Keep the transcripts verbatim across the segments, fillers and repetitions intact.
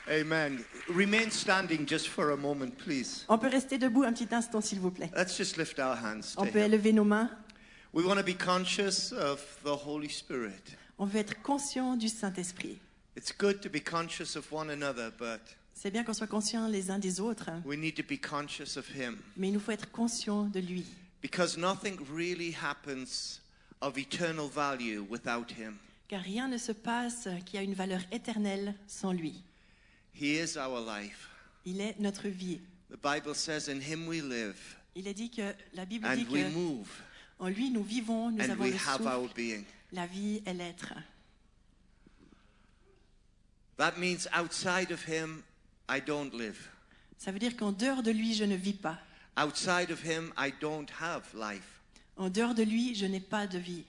Amen. Remain standing just for a moment, please. On peut rester debout un petit instant, s'il vous plaît. Let's just lift our hands to On peut him. élever nos mains. We want to be conscious of the Holy Spirit. On veut être conscient du Saint-Esprit. It's good to be conscious of one another, but C'est bien qu'on soit conscient les uns des autres, we need to be conscious of him. mais il nous faut être conscient de lui. Because nothing really happens of eternal value without him. Car rien ne se passe qui a une valeur éternelle sans lui. He is our life. Il est notre vie. The Bible says in him we live Il est dit que la Bible and dit we que move en lui nous vivons, nous and avons we le have our souffle, being. la vie et l'être. That means outside of him I don't live. Ça veut dire qu'en dehors de lui, je ne vis pas. Outside of him I don't have life. En dehors de lui, je n'ai pas de vie.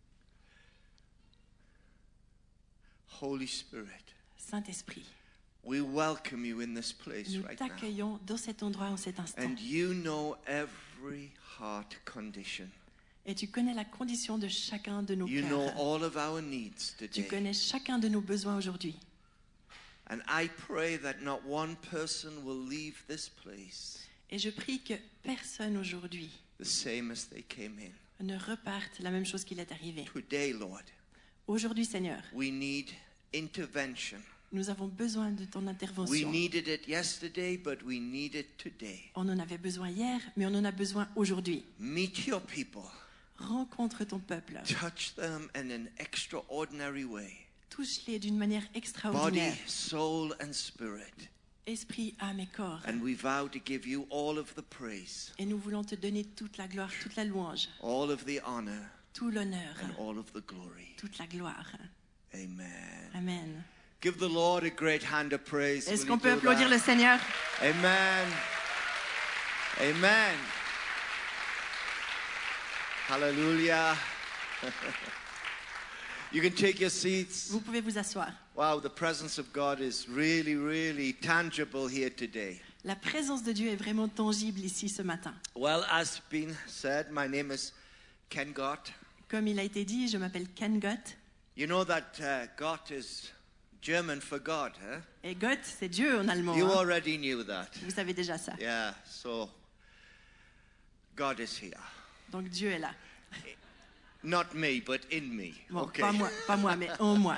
Holy Spirit, Saint-Esprit, we welcome you in this place nous right now. t'accueillons dans cet endroit, en cet instant. And you know every heart condition. Et tu connais la condition de chacun de nos You know cœurs. all of our needs Tu today. connais chacun de nos besoins aujourd'hui. And I pray that not one person will leave this place Et je prie que personne aujourd'hui the same as they came in. ne reparte la même chose qu'il est arrivé. Today, Lord, Aujourd'hui, Seigneur, we need intervention. nous avons besoin de ton We intervention. needed it yesterday, but we need it today. On en avait besoin hier, mais on en a besoin aujourd'hui. Meet your people. Rencontre ton peuple. Touch them in an extraordinary way. Touche-les d'une manière Body, extraordinaire. soul, and spirit. Esprit, âme et corps. And we vow to give you all of the praise, Et nous voulons te donner toute la gloire, toute la louange, all of the honor, tout l'honneur, and all of the glory. toute la gloire. Amen. Amen. Give the Lord a great hand of praise. Est-ce Will qu'on you peut do applaudir that? le Seigneur? Amen. Amen. Hallelujah. You can take your seats. Vous pouvez vous asseoir. Wow, the presence of God is really, really tangible here today. La présence de Dieu est vraiment tangible ici ce matin. Well, as been said, my name is Ken Gott. Comme il a été dit, je m'appelle Ken Gott. You know that uh, Gott is German for God, huh? Et Gott, c'est Dieu en allemand. You hein. already knew that. Vous savez déjà ça. Yeah, so God is here. Donc Dieu est là. Not me, but in me. Bon, Okay. pas moi, pas moi, mais en moi.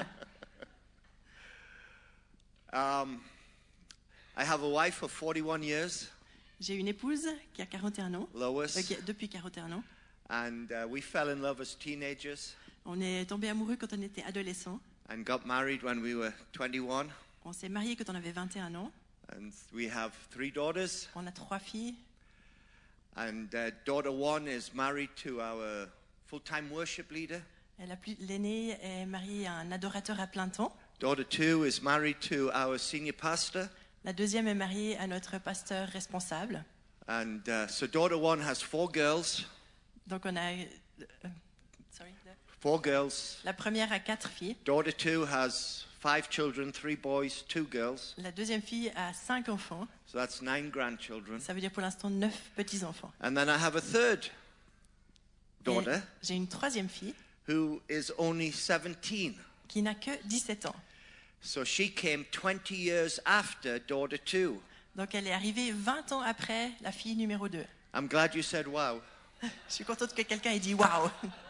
Um, I have a wife of forty-one years, J'ai une épouse qui a quarante et un ans, Lois, euh, qui a- depuis quarante et un ans. and uh, we fell in love as teenagers On est tombé amoureux quand on était adolescent. and got married when we were twenty-one. On s'est mariés quand on avait vingt et un ans. And we have three daughters, On a trois filles. and uh, daughter one is married to our full-time worship leader. Et la plus- L'aînée est mariée à un adorateur à plein temps. Daughter two is married to our senior pastor. La deuxième est mariée à notre pasteur responsable. And uh, so daughter one has four girls, Donc on a... euh, sorry, four girls. la première a quatre filles. Daughter two has five children, three boys, two girls. La deuxième fille a cinq enfants. So that's nine grandchildren. Ça veut dire pour l'instant neuf petits-enfants. And then I have a third Et daughter j'ai une troisième fille who is only seventeen. qui n'a que dix-sept ans. So she came twenty years after daughter two. Donc elle est arrivée vingt ans après la fille numéro deux. I'm glad you said wow, Je suis contente que quelqu'un ait dit waouh.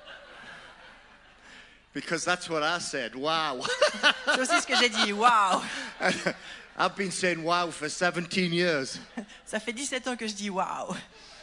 because that's what I said. Wow. C'est aussi ce que j'ai dit, waouh. I've been saying wow for seventeen years. Ça fait dix-sept ans que je dis waouh.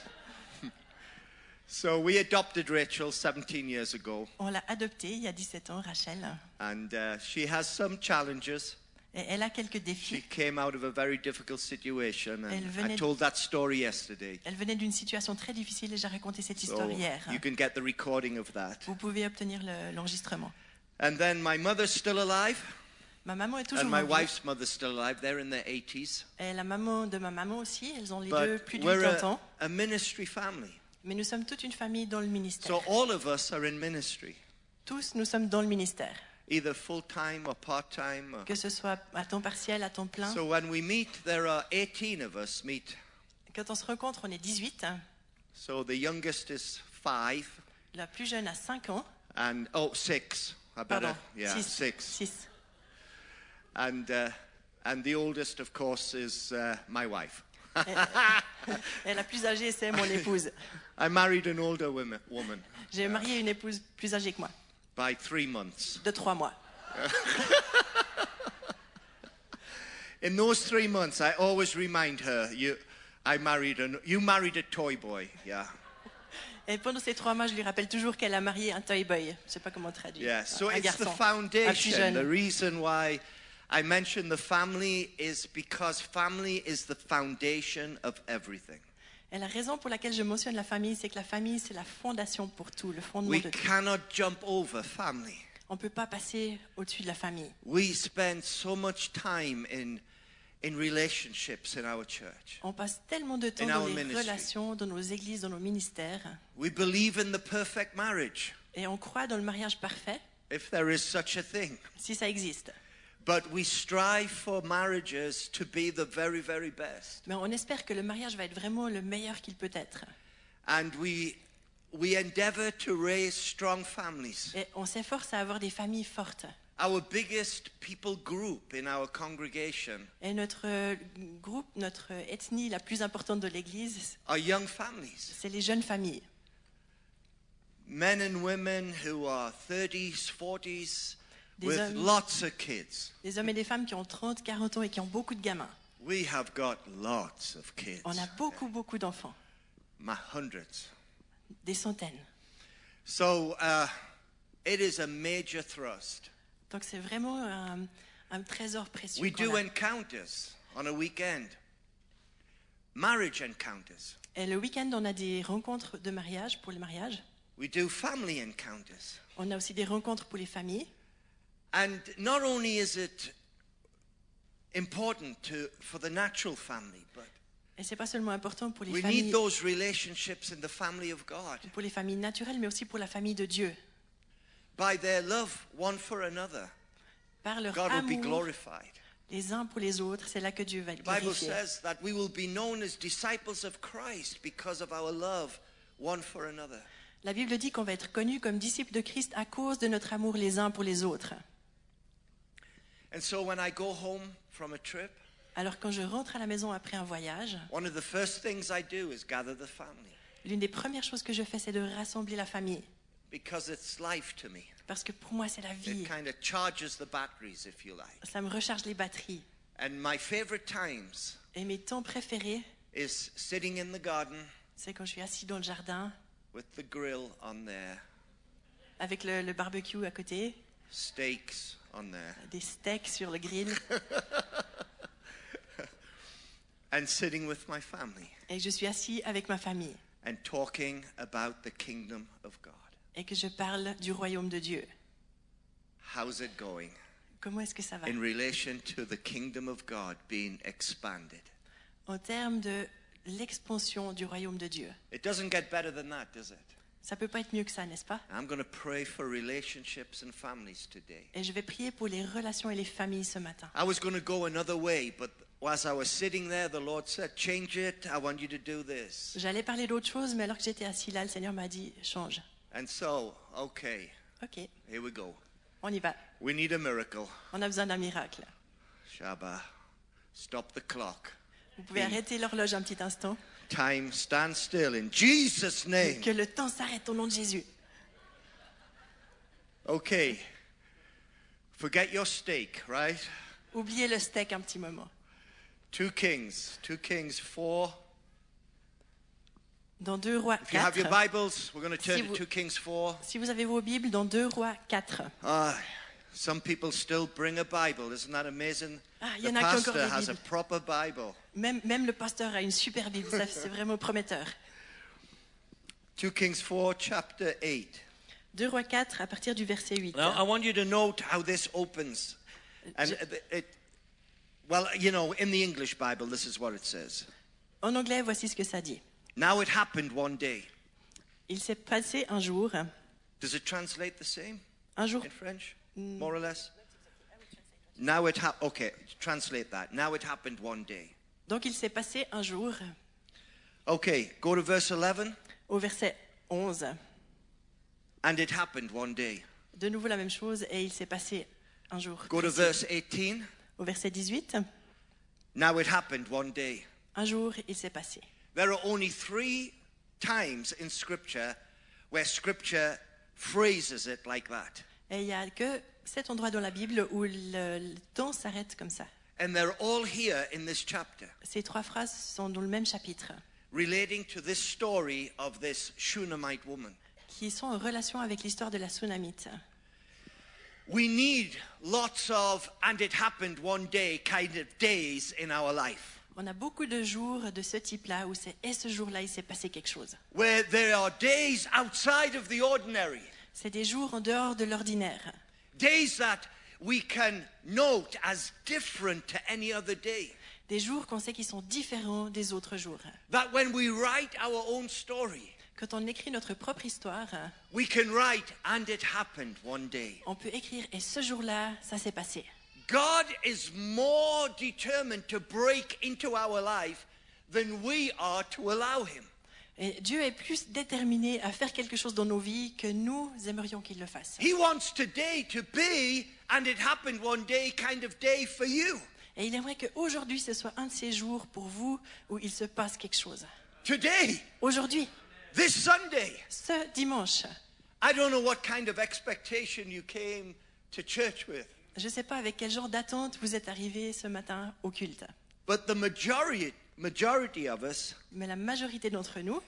So we adopted Rachel seventeen years ago, On l'a adoptée il y a dix-sept ans, Rachel. and uh, she has some challenges. Et elle a quelques She défis. came out of a very difficult situation, Elle and venait- I told that story yesterday. Elle venait d'une situation très difficile et j'ai raconté cette So histoire hier. you can get the recording of that. Vous pouvez obtenir le- l'enregistrement. And then my mother's still alive, Ma maman est toujours and my en vie. wife's mother's still alive. They're in their eighties. Et la maman de ma maman aussi, elles ont les deux But plus de we're huit a, ans. a ministry family. Mais nous sommes toute une famille dans le ministère. So all of us are in ministry, Tous, nous sommes dans le ministère. either full-time or part-time. or- Que ce soit à temps partiel, à temps plein. So when we meet, there are eighteen of us meet. Quand on se rencontre, on est dix-huit. So the youngest is five, La plus jeune a cinq ans. and oh, six. I better, Pardon, yeah, six. six. Six. And uh, And the oldest, of course, is uh, my wife. Et la plus âgée, c'est mon épouse. I married an older woman, woman J'ai marié une épouse plus âgée que moi, by three months. de trois mois. In those three months, I always remind her, you, I married a, you married a toy boy, yeah. Et pendant ces trois mois, je lui rappelle toujours qu'elle a marié un toy boy. Je ne sais pas comment traduire. Yeah, so un it's the garçon, un plus foundation. jeune. The reason why I mention the family is because family is the foundation of everything. Et la raison pour laquelle je mentionne la famille, c'est que la famille, c'est la fondation pour tout, le fondement We de tout. cannot jump over family. On ne peut pas passer au-dessus de la famille. We spend so much time in, in relationships in our church. On passe tellement de temps In dans our les ministry. relations, dans nos églises, dans nos ministères. We believe in the perfect marriage, Et on croit dans le mariage parfait, if there is such a thing. si ça existe. But we strive for marriages to be the very, very best. Mais on espère que le mariage va être vraiment le meilleur qu'il peut être. And we, we endeavor to raise strong families. Et on s'efforce à avoir des familles fortes. Our biggest people group in our congregation Et notre euh, groupe, notre ethnie la plus importante de l'Église, are young families. c'est les jeunes familles. Men and women who are thirties, forties, Des with hommes- lots of kids. Des hommes et des femmes qui ont trente, quarante ans et qui ont beaucoup de gamins. We have got lots of kids. On a beaucoup, beaucoup d'enfants. My hundreds. Des centaines. So uh, it is a major thrust. Donc c'est vraiment un, un trésor précieux. We qu'on do a. encounters on a weekend. Marriage encounters. Et le week-end, on a des rencontres de mariage pour les mariages. We do family encounters. On a aussi des rencontres pour les familles. And not only is it important to, for the natural family, but Et c'est pas seulement important pour les we need familles, those relationships in the family of God. pour les familles naturelles, mais aussi pour la famille de Dieu. By their love one for another, Par leur God will be amour glorified. les uns pour les autres, c'est là que Dieu va être The Bible glorifié. says that we will be known as disciples of Christ because of our love one for another. La Bible dit qu'on va être connus comme disciples de Christ à cause de notre amour les uns pour les autres. And so when I go home from a trip, Alors quand je rentre à la maison après un voyage, one of the first things I do is gather the family l'une des premières choses que je fais, c'est de rassembler la famille. because it's life to me. Parce que pour moi, c'est la vie. It kind of charges the batteries, if you like. Ça me recharge les batteries. And my favorite times Et mes temps préférés, is sitting in the garden c'est quand je suis assis dans le jardin, with the grill on there, avec le, le barbecue à côté, steaks on there, des steaks sur le grill, and sitting with my family et je suis assis avec ma famille, and talking about the kingdom of God. et que je parle du royaume de Dieu. How's it going Comment est-ce que ça va? in relation to the kingdom of God being expanded? En termes de l'expansion du royaume de Dieu. It doesn't get better than that, does it? Ça peut pas être mieux que ça, n'est-ce pas? I'm going to pray for relationships and families today. Et je vais prier pour les relations et les familles ce matin. I was going to go another way, but as I was sitting there, the Lord said, change it. I want you to do this. J'allais parler d'autre chose, mais alors que j'étais assis là, le Seigneur m'a dit, change. And so, okay, Ok, here we go. on y va. We need a miracle. On a besoin d'un miracle. Shabbat. Stop the clock. Vous pouvez arrêter l'horloge un petit instant. Time stand still in Jesus' name. Que le temps s'arrête au nom de Jésus. Okay. Forget your steak, right? Oubliez le steak un petit moment. Two Kings. Two Kings four. Dans deux Rois If you have your quatre, Bibles, we're going to turn Si to vous- two Kings four. si vous avez vos Bibles, dans deux Rois quatre. Ah, some people still bring a Bible. Isn't that amazing? Ah, il y The en a qui ont encore pastor des has a Bibles. proper Bible. Même, même le pasteur a une super Bible, ça, c'est vraiment prometteur. two Kings four, chapter eight. deux Rois quatre, à partir du verset huit. Now, I want you to note how this opens. And Je- it, it, well, you know, in the English Bible, this is what it says. En anglais, voici ce que ça dit. Now it happened one day. Il s'est passé un jour, Does it translate the same un jour, in French, more or less? Now it happened. Okay, translate that. Now it happened one day. donc il s'est passé un jour, Okay, go to verse eleven. au verset onze. And it happened one day. De nouveau la même chose, et il s'est passé un jour. Go to précis. verse eighteen. Au verset dix-huit, Now it happened one day. Un jour, il s'est passé. There are only three times in Scripture where Scripture phrases it like that. Et il n'y a que cet endroit dans la Bible où le, le temps s'arrête comme ça. And they're all here in this chapter, Ces trois phrases sont dans le même chapitre, relating to this story of this Shunammite woman. qui sont en relation avec l'histoire de la Sunamite. We need lots of, and it happened one day, kind of days in our life, On a beaucoup de jours de ce type-là où c'est « et ce jour-là, il s'est passé quelque chose where there are days outside of the ordinary, ». C'est des jours en dehors de l'ordinaire, days that we can note as different to any other day. des jours qu'on sait qui sont différents des autres jours. That when we write our own story, Quand on écrit notre propre histoire, we can write, and it happened one day. on peut écrire « et ce jour-là, ça s'est passé ». God is more determined to break into our life than we are to allow him. Et Dieu est plus déterminé à faire quelque chose dans nos vies que nous aimerions qu'il le fasse. He wants today to be, and it happened one day, kind of day for you. Et il aimerait qu'aujourd'hui, ce soit un de ces jours pour vous où il se passe quelque chose. Today, Aujourd'hui, this Sunday. ce dimanche, I don't know what kind of expectation you came to church with, je ne sais pas avec quel genre d'attente vous êtes arrivés ce matin au culte, but the majority, majority of us, mais la majorité d'entre nous,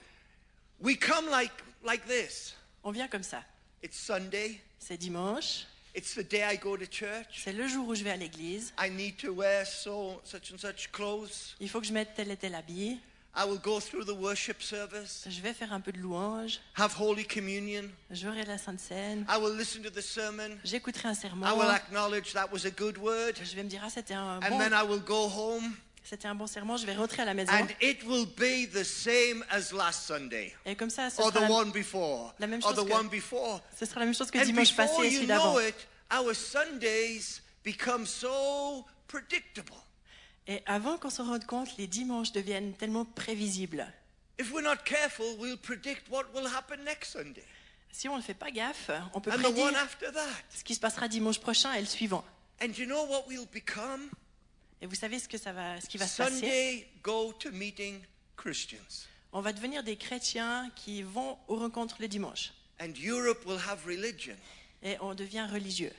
we come like, like this. on vient comme ça. It's Sunday. C'est dimanche, It's the day I go to church. c'est le jour où je vais à l'église, I need to wear so such and such clothes. il faut que je mette tel et tel habit, I will go through the worship service, je vais faire un peu de louange, have Holy Communion. j'aurai la Sainte Seine, I will listen to the sermon. j'écouterai un sermon, I will acknowledge that was a good word. je vais me dire ah c'était un And bon, then I will go home, c'était un bon sermon, je vais rentrer à la maison. and it will be the same as last Sunday, Et comme ça, ce or sera, the la, one before, la même or chose the que- one before. ce sera la même chose que And dimanche before passé et you celui d'avant. know it, our Sundays become so predictable. Et avant qu'on se rende compte, les dimanches deviennent tellement prévisibles. If we're not careful, we'll predict what will happen next Sunday, Si on ne fait pas gaffe, on peut and the one prédire after that. ce qui se passera dimanche prochain et le suivant. And you know what we'll become? Et vous savez ce, que ça va, ce qui va se passer? Sunday go to meeting Christians. On va devenir des chrétiens qui vont aux rencontres le dimanche. And Europe will have religion, Et on devient religieux.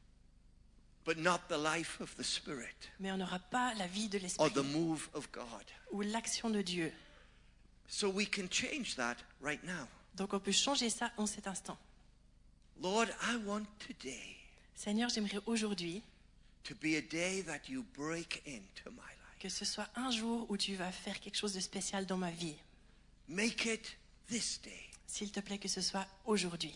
but not the life of the Spirit Mais on n'aura pas la vie de or l'esprit the move of God. ou l'action de Dieu. So we can change that right now. Donc on peut changer ça en cet instant. Lord, I want today Seigneur, j'aimerais aujourd'hui to be a day that you break into my life. que ce soit un jour où tu vas faire quelque chose de spécial dans ma vie. Make it this day. S'il te plaît, que ce soit aujourd'hui.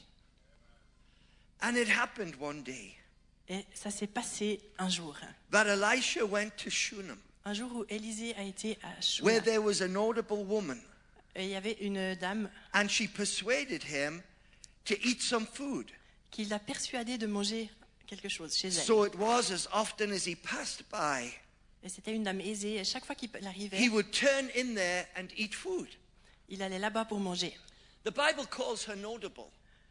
And it happened one day Et ça s'est passé un jour. that Elisha went to Shunem, Un jour où Élisée a été à where Shuna. there was a notable woman, Et il y avait une dame and she persuaded him to eat some food. qui l'a persuadé de manger quelque chose chez elle. So it was as often as he passed by, Et c'était une dame aisée. Et chaque fois qu'il he arrivait, would turn in there and eat food. il allait là-bas pour manger. The Bible calls her notable.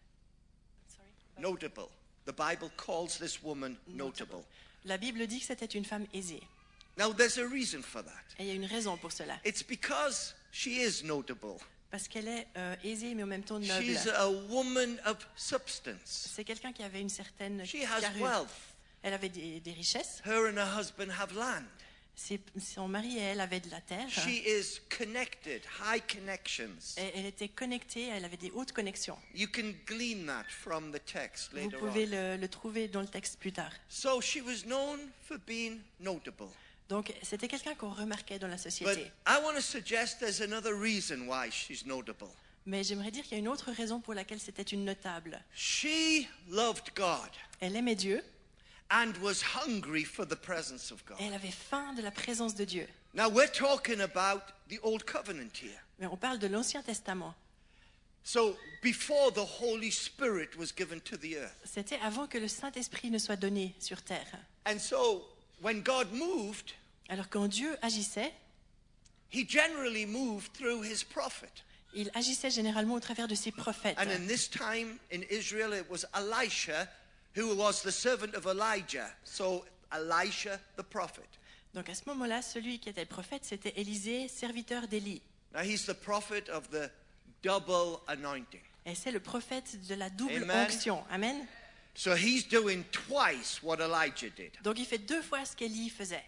Notable. The Bible calls this woman notable. La Bible dit que c'était une femme aisée. Now, there's a reason for that. Et il y a une raison pour cela. It's because she is notable. Parce qu'elle est euh, aisée, mais en même temps noble. She's a woman of substance. C'est quelqu'un qui avait une certaine She has carrure. wealth. Elle avait des, des richesses. Her and her husband have land. Ses- Son mari et elle avaient de la terre. She is connected, high connections. Et elle était connectée, elle avait des hautes connexions. You can glean that from the text Vous later pouvez on. le, le trouver dans le texte plus tard. So she was known for being notable. Donc c'était quelqu'un qu'on remarquait dans la But société. I want to suggest there's another reason why she's notable. Mais j'aimerais dire qu'il y a une autre raison pour laquelle c'était une notable. She loved God Elle aimait Dieu and was hungry for the presence of God. et elle avait faim de la présence de Dieu. Now we're talking about the Old Covenant here. Mais on parle de l'Ancien Testament. So before the Holy Spirit was given to the earth. C'était avant que le Saint-Esprit ne soit donné sur terre. And so when God moved, Alors quand Dieu agissait, he generally moved through his prophet. il agissait généralement au travers de ses prophètes. And in this time in Israel, it was Elisha who was the servant of Elijah. So Elisha the prophet. Donc à ce moment-là, celui qui était prophète, c'était Élisée, serviteur d'Élie. Now he's the prophet of the double anointing. Et c'est le prophète de la double Amen. onction. Amen. So he's doing twice what Elijah did. Donc il fait deux fois ce qu'Élie faisait.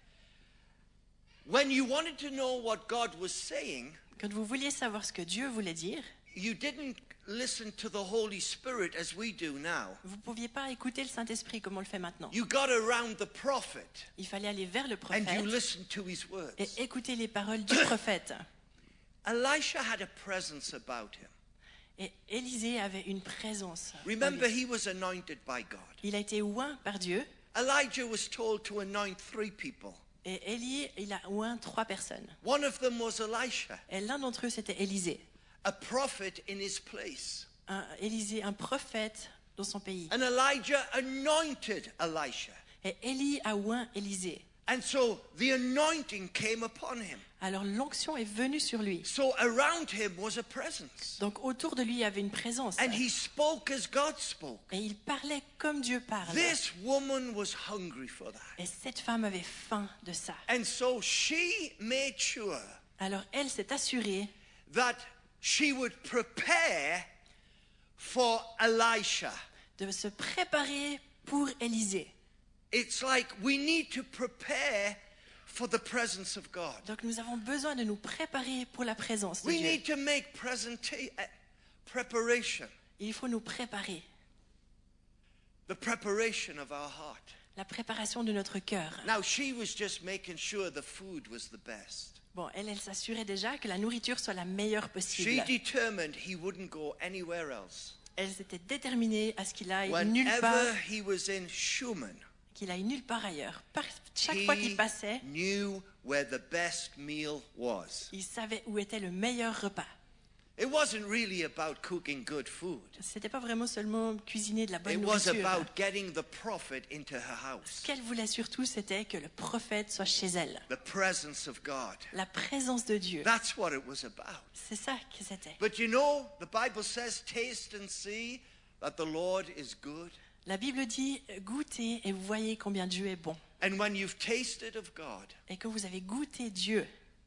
When you wanted to know what God was saying, Quand vous vouliez savoir ce que Dieu voulait dire, you didn't listen to the Holy Spirit as we do now. vous ne pouviez pas écouter le Saint-Esprit comme on le fait maintenant. You got around the prophet Il fallait aller vers le and you prophète listened to his words. et écouter les paroles du prophète. Elisha had a presence about him. Et Élisée avait une présence. en Remember, lui. he was anointed by God. Il a été oint par Dieu. Elijah was told to anoint three people. Et Élie, il a oint trois personnes. One of them was Elisha, Et l'un d'entre eux, c'était Élisée. a prophet in his place. Un, Élisée, un prophète dans son pays. And Elijah anointed Elisha. Et Élie a oint Élisée. And so the anointing came upon him. Alors l'onction est venue sur lui. So around him was a presence. Donc autour de lui, il y avait une présence. And he spoke as God spoke. Et il parlait comme Dieu parle. This woman was hungry for that. Et cette femme avait faim de ça. And so she made sure Alors elle s'est assurée that she would prepare for Elisha. de se préparer pour Élisée. It's like we need to prepare for the presence of God. Donc nous avons besoin de nous préparer pour la présence de We Dieu. need to make presenta- uh, preparation, Il faut nous préparer. the preparation of our heart. La préparation de notre cœur. Now, she was just making sure the food was the best. Bon, elle, elle s'assurait déjà que la nourriture soit la meilleure She possible. determined he wouldn't go anywhere else. Elle s'était déterminée à ce qu'il aille nulle Whenever part, he was in Schumann, qu'il aille nulle part ailleurs. Par- chaque fois qu'il he passait, knew where the best meal was. il savait où était le meilleur repas. It wasn't really about cooking good food. C'était pas vraiment seulement cuisiner de la bonne It was nourriture. about getting the prophet into her Ce house. qu'elle voulait surtout, c'était que le prophète soit chez elle. The presence of God. La présence de Dieu. That's what it was about. C'est ça que c'était. But you know, the Bible says, taste and see that the Lord is good. La Bible dit, goûtez et vous voyez combien Dieu est bon. And when you've tasted of God, Et que vous avez goûté Dieu,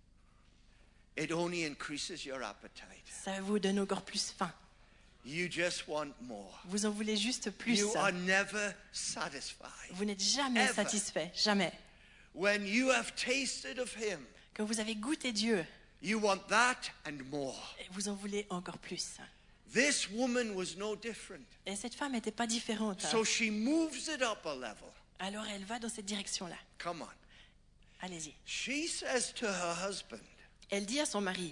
it only increases your appetite. ça vous donne encore plus faim. You just want more. Vous en voulez juste plus. You are never satisfied. Vous n'êtes jamais Ever. satisfait, jamais. When you have tasted of Him, Quand vous avez goûté Dieu, you want that and more. et vous en voulez encore plus. This woman was no different. Et cette femme n'était pas différente. So she moves it up a level. Alors elle va dans cette direction-là. Come on. Allez-y. She says to her husband, Elle dit à son mari,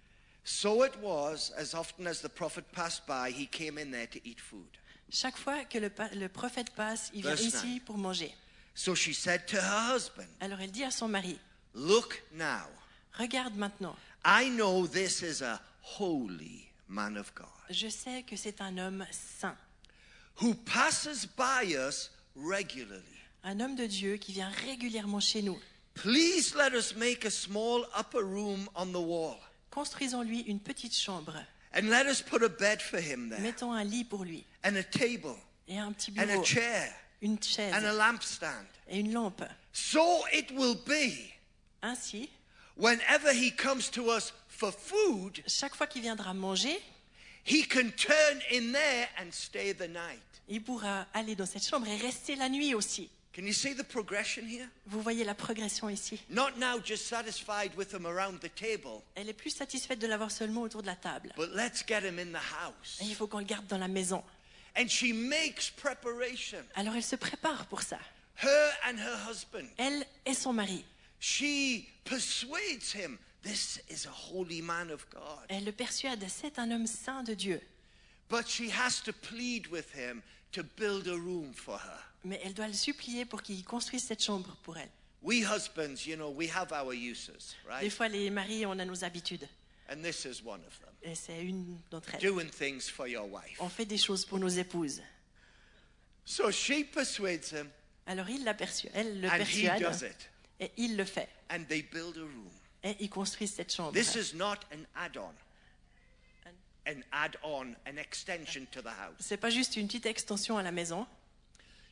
so it was, as often as the prophet passed by, he came in there to eat food. chaque fois que le, pa- le prophète passe, il vient Verse ici nine. pour manger. So she said to her husband, Alors elle dit à son mari, look now, regarde maintenant, I know this is a holy man of God, je sais que c'est un homme saint, who passes by us regularly. un homme de Dieu qui vient régulièrement chez nous. Please let us make a small upper room on the wall, Construisons-lui une petite chambre, and let us put a bed for him there, mettons un lit pour lui, and a table, et un petit and a bureau, chair, une chaise and a lampstand. et une lampe. So it will be, Ainsi, whenever he comes to us for food, chaque fois qu'il viendra manger, he can turn in there and stay the night. il pourra aller dans cette chambre et rester la nuit aussi. Can you see the progression here? Vous voyez la progression ici. Not now just satisfied with him around the table, Elle est plus satisfaite de l'avoir seulement autour de la table. but let's get him in the house. Et il faut qu'on le garde dans la maison. And she makes preparation. Alors elle se prépare pour ça. Her and her husband. Elle et son mari. She persuades him, this is a holy man of God. Elle le persuade, c'est un homme saint de Dieu. But she has to plead with him to build a room for her. Mais elle doit le supplier pour qu'il construise cette chambre pour elle. We husbands, you know, we have our uses, Des right? fois, les maris, on a nos habitudes. And this is one of them. Et c'est une d'entre elles. Doing things for your wife. On fait des choses pour nos épouses. So she persuades him, Alors il la persuade, elle le and he does persuade, it. et il le fait. And they build a room. Et ils construisent cette chambre. This is not an add-on. An add-on, an extension to the house. C'est pas juste une petite extension à la maison.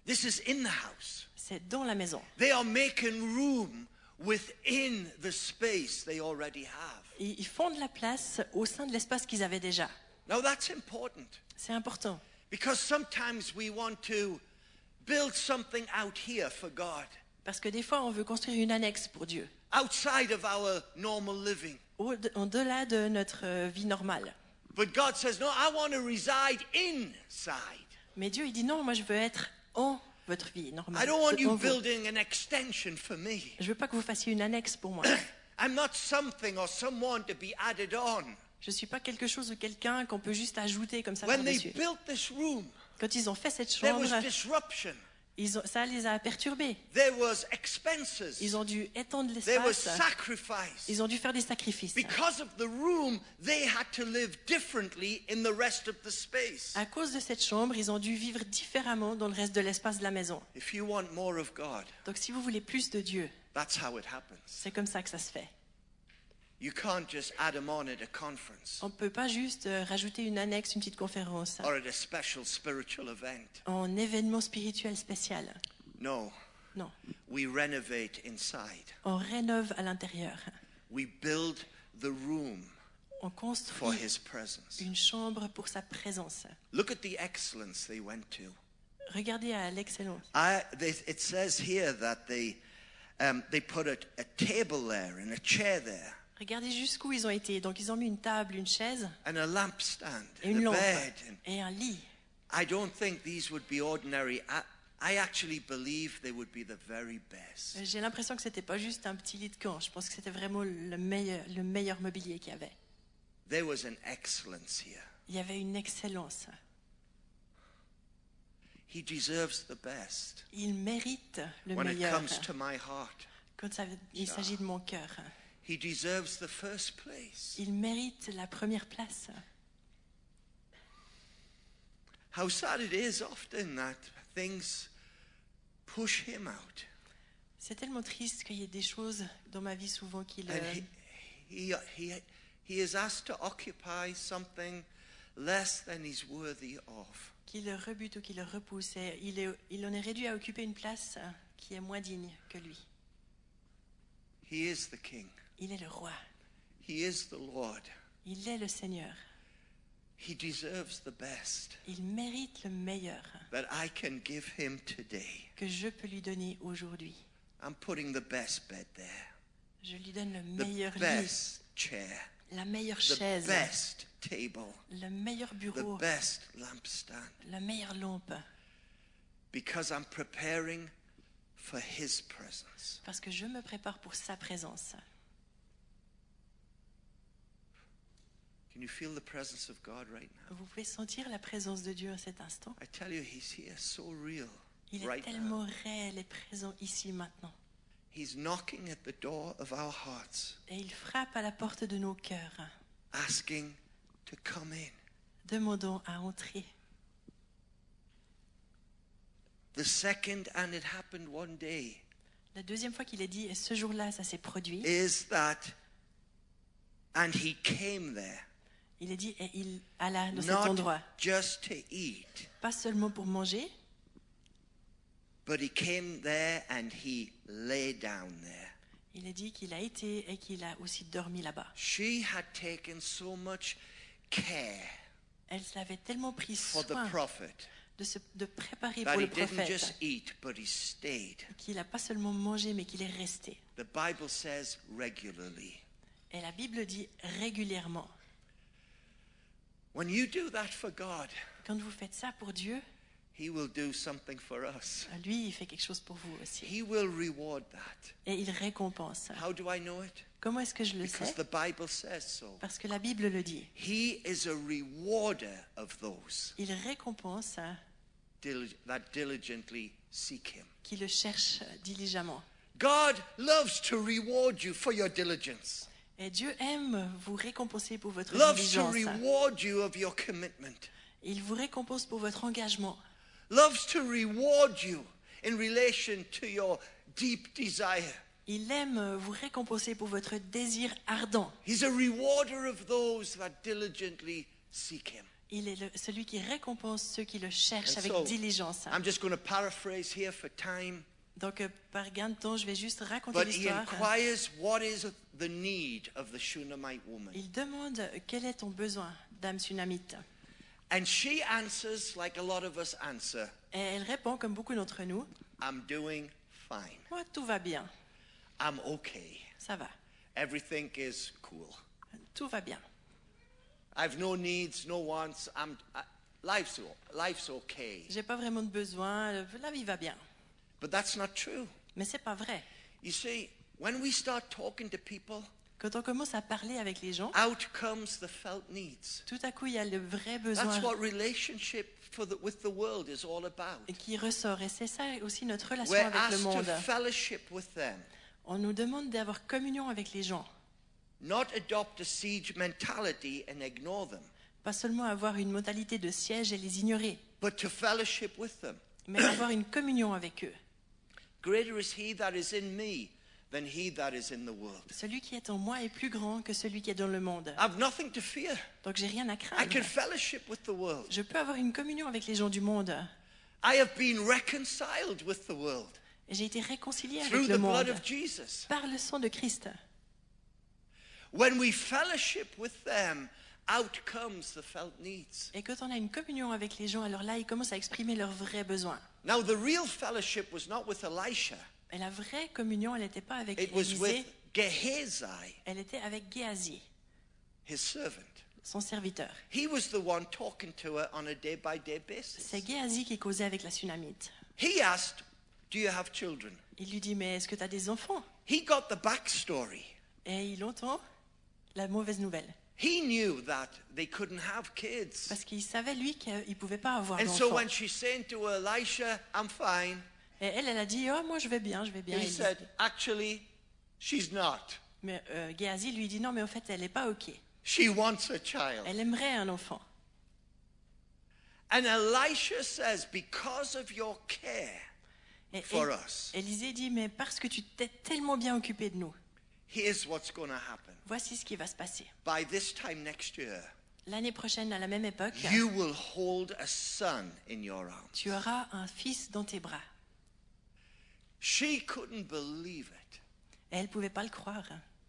This is in the house. C'est dans la maison. They are making room within the space they already have. Et ils font de la place au sein de l'espace qu'ils avaient déjà. Now that's important C'est important. because sometimes we want to build something out here for God, Parce que des fois, on veut construire une annexe pour Dieu, outside of our normal living. au- au-delà de notre euh, vie normale. But God says, no, I want to reside inside. Mais Dieu, il dit non, moi je veux être en votre vie normale. I don't want en you vous. building an extension for me. Je veux pas que vous fassiez une annexe pour moi. I'm not something or someone to be added on. Je suis pas quelque chose ou quelqu'un qu'on peut juste ajouter comme ça When they par-dessus. built this room, Quand ils ont fait cette there chambre, was disruption. ils ont, ça les a perturbés. There was expenses. Ils ont dû étendre There was l'espace. sacrifice. Ils ont dû faire des sacrifices. Because of the room, they had to live differently in the rest of the space. À cause de cette chambre, ils ont dû vivre différemment dans le reste de l'espace de la maison. If you want more of God, Donc si vous voulez plus de Dieu, that's how it happens. c'est comme ça que ça se fait. You can't just add them on at a conference On ne peut pas juste euh, rajouter une annexe, une petite conférence, or at a special spiritual event. en événement spirituel spécial. No, Non, we renovate inside. on rénove à l'intérieur. We build the room On for construit His presence. une chambre pour sa présence. Look at the excellence they went to. Regardez à l'excellence. I, they, it says here that they, um, they put a, a table there and a chair there Regardez jusqu'où ils ont été. Donc ils ont mis une table, une chaise and a lampstand et and une a lampe bed. And et un lit. I don't think these would be ordinary. I, I actually believe they would be the very best. J'ai l'impression que c'était pas juste un petit lit de camp. Je pense que c'était vraiment le meilleur, le meilleur mobilier qu'il y avait. There was an excellence here. Il y avait une excellence. He deserves the best. Il mérite le When it meilleur. comes to my heart, Quand ça- il s'agit de mon cœur, He deserves the first place. il mérite la première place. How sad it is often that things push Him out. C'est tellement triste qu'il y ait des choses dans ma vie souvent qui le... And he, he, he, he is asked to occupy something less than he's worthy of. qui le rebute ou qui le repousse. Et il, est, il en est réduit à occuper une place qui est moins digne que lui. He is the King. Il est le roi. He is the Lord. Il est le Seigneur. He deserves the best Il mérite le meilleur that I can give him today. que je peux lui donner aujourd'hui. I'm putting the best bed there, Je lui donne le the meilleur lit, best chair, la meilleure the chaise, best table, le meilleur the bureau, best lampstand, la meilleure lampe. because I'm preparing for his presence. Parce que je me prépare pour sa présence. Can you feel the presence of God right now? Vous pouvez sentir la présence de Dieu à cet instant. I tell you, he's here so real Il est right now. tellement réel et présent ici maintenant. He's knocking at the door of our hearts, Et il frappe à la porte de nos cœurs, asking to come in. demandant à entrer. The second, and it happened one day, La deuxième fois qu'il est dit, et ce jour-là, ça s'est produit, is that, and he came there, il est dit, et il alla dans cet not endroit, just to eat, pas seulement pour manger, but he came there and he lay down there. il est dit qu'il a été et qu'il a aussi dormi là-bas. She had taken so much care Elle l'avait tellement pris for the soin prophet de, se, de préparer that pour he le didn't prophète, just eat, but he stayed. qu'il n'a pas seulement mangé, mais qu'il est resté. The Bible says regularly. Et la Bible dit régulièrement, When you do that for God, quand vous faites ça pour Dieu, he will do something for us. lui, il fait quelque chose pour vous aussi. He will reward that. Et il récompense. How do I know it? Comment est-ce que je le Because sais? the Bible says so. Parce que la Bible le dit. He is a rewarder of those Il récompense dil- that diligently seek him. qui le cherchent diligemment. God loves to reward you for your diligence. Et Dieu aime vous récompenser pour votre Loves to diligence. reward you of your commitment. Il vous récompense pour votre engagement. Loves to reward you in relation to your deep desire. Il aime vous récompenser pour votre désir ardent. He's a rewarder of those that diligently seek him. Il est le- celui qui récompense ceux qui le cherchent And avec so, diligence. I'm just going to paraphrase here for time. Donc, euh, par gain de temps, je vais juste raconter But he l'histoire. inquires what is the need of the Shunammite woman. Il demande quel est ton besoin, dame Sunamite. And she answers like a lot of us answer, Et elle répond, comme beaucoup d'entre nous, I'm doing fine. moi, tout va bien, I'm okay. ça va, Everything is cool. tout va bien. I've no needs, no wants. I'm, I, life's, o- life's okay. J'ai pas vraiment de besoin, euh, la vie va bien. But that's not true. Mais c'est pas vrai. You see, when we start talking to people, Quand on commence à parler avec les gens, out comes the felt needs. tout à coup, il y a le vrai That's besoin what relationship for the, with the world is all about. qui ressort. Et c'est ça aussi notre relation We're avec le asked monde. to fellowship with them, On nous demande d'avoir communion avec les gens. not adopt a siege mentality and ignore them, Pas seulement avoir une modalité de siège et les ignorer, but to fellowship with them. mais avoir une communion avec eux. Greater is he that is in me than he that is in the world. Celui qui est en moi est plus grand que celui qui est dans le monde. I have nothing to fear. Donc j'ai rien à I craindre. can fellowship with the world. Je peux avoir une communion avec les gens du monde. I have been reconciled with the world Et j'ai été réconcilié through avec the le blood monde of Jesus. par le sang de Christ. When we fellowship with them, out comes the felt needs. Et quand on a une communion avec les gens, alors là, ils commencent à exprimer leurs vrais besoins. Now, the real fellowship was not with Elisha. Et la vraie communion, elle n'était pas avec It was Élisée, with Gehazi, elle était avec Géasi, his servant. son serviteur. He was the one talking to her on a day-by-day basis. C'est Géasi qui causait avec la Sunamite. He asked, do you have children? Il lui dit, mais est-ce que tu as des enfants? He got the backstory. Et il entend la mauvaise nouvelle. He knew that they couldn't have kids. Parce qu'il savait, lui, qu'il ne pouvait pas avoir And so d'enfants. when she's saying to Elisha, I'm fine, Et elle, elle a dit, oh, moi je vais bien, je vais bien. he Il dit- said, actually, she's not. Mais euh, Géasi lui dit, non, mais au fait, elle n'est pas OK. She wants a child. Elle aimerait un enfant. And Elisha says, because of your care Et, for et- us, Élisée dit, mais parce que tu t'es tellement bien occupé de nous, here's what's going to happen. voici ce qui va se passer. By this time next year, L'année prochaine, à la même époque, you will hold a son in your arms. tu auras un fils dans tes bras. She couldn't believe it. Et elle ne pouvait pas le croire.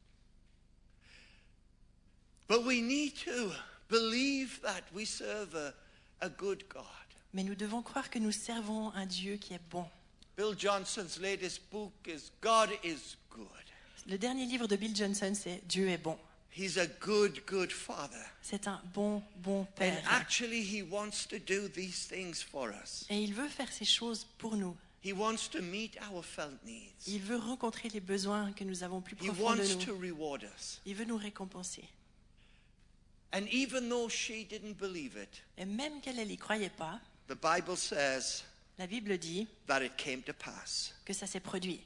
But we need to believe that we serve a, a good God. Mais nous devons croire que nous servons un Dieu qui est bon. Bill Johnson's latest book is God is Good. Le dernier livre de Bill Johnson, c'est Dieu est bon. He's a good, good father. C'est un bon, bon And père. actually, he wants to do these things for us. Et il veut faire ces choses pour nous. He wants to meet our felt needs. Il veut rencontrer les besoins que nous avons plus He profonds de wants nous. to reward us. Il veut nous récompenser. And even though she didn't believe it, Et même qu'elle n'y croyait pas, the Bible says la Bible dit that it came to pass. que ça s'est produit.